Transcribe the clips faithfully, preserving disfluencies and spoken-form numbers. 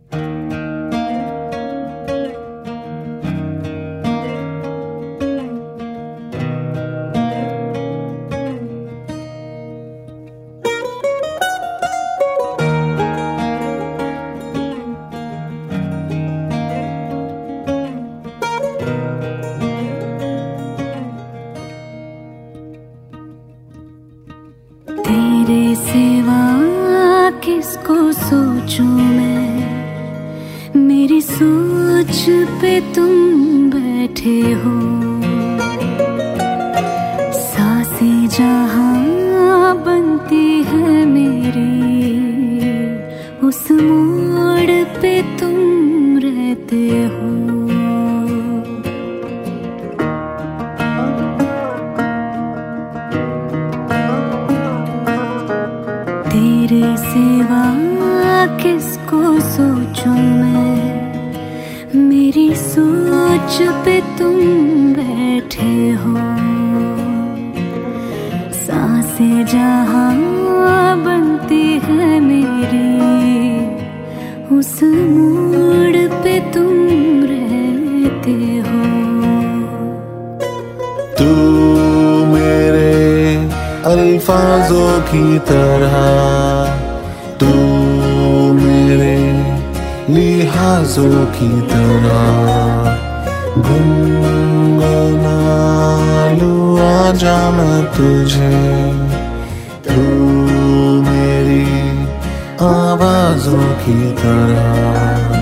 तेरे सिवा किसको सोचूं मैं, मेरी सोच पे तुम बैठे हो। सांसें जहाँ बनती है मेरी, उस मोड़ पे तुम रहते हो। तेरे सिवा किसको सोचूं मैं, मेरी सोच पे तुम बैठे हो। सांसें जहाँ बनती है मेरी, उस मोड़ पे तुम रहते हो। तू मेरे अल्फाजों की तरह, तू मेरे लिहाजों की तरह। गुनगुना लूं आजा मैं तुझे, तू मेरी आवाजों की तरह।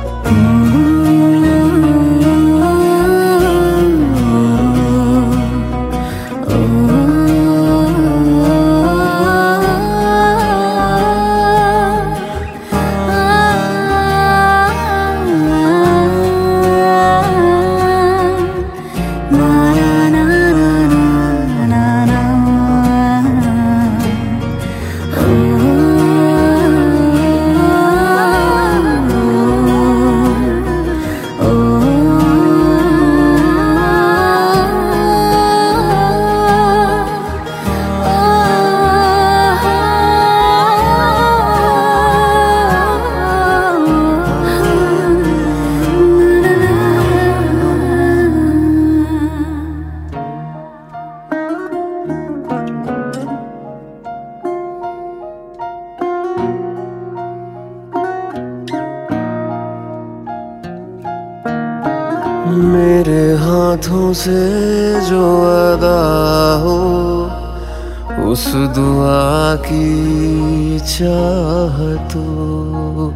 मेरे हाथों से जो अदा हो, उस दुआ की चाहत हो।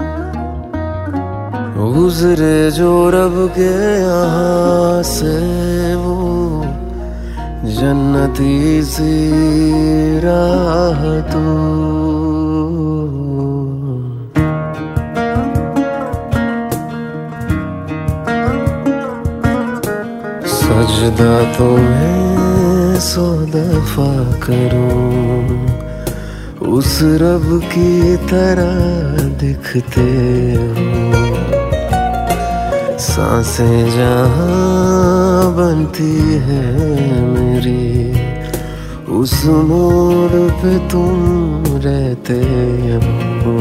गुजरे जो रब के यहाँ से वो जन्नती सी राह तो। सजदा तो मैं सौ दफा करूं, उस रब की तरह दिखते हो। सांसें जहाँ बनती है मेरी, उस मोड़ पे तुम रहते हो।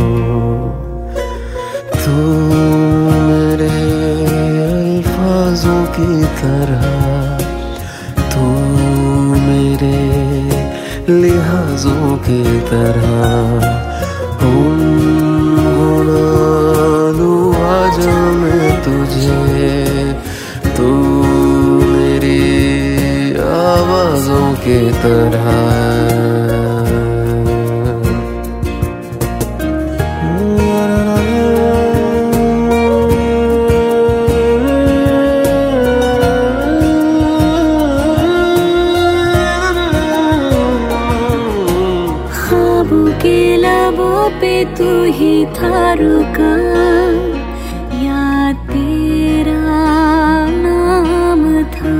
तू मेरे अल्फाजों की तरह, तू मेरे लिहाजों की तरह। गुनगुना लूं आजा मैं तुझे, तू मेरी आवाज़ों की तरह। के लबों पे तू ही था रुका, याद तेरा नाम था।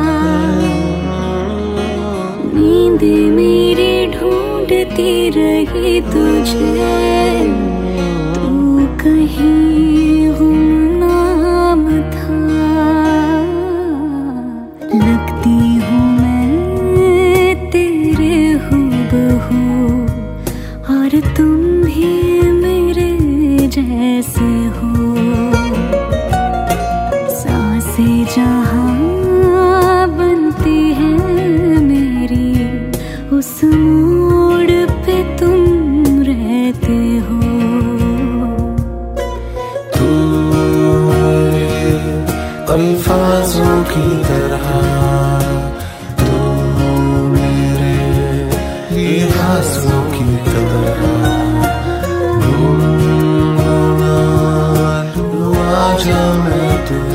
नींद मेरी ढूंढती रही तुझे, तू कहीं गुमनाम था। लगती हूँ मैं तेरे हूबहू, और तुम भी मेरे जैसे हो।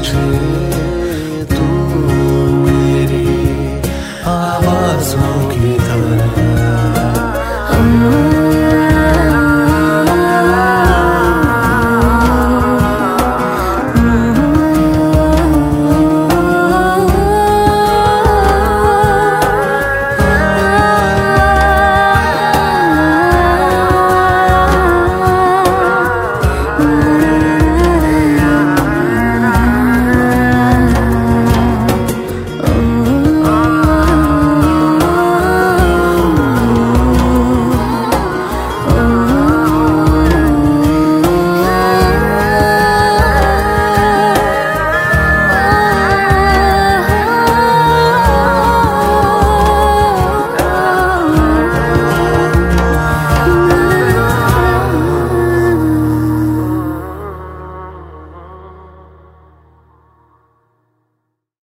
तुझे।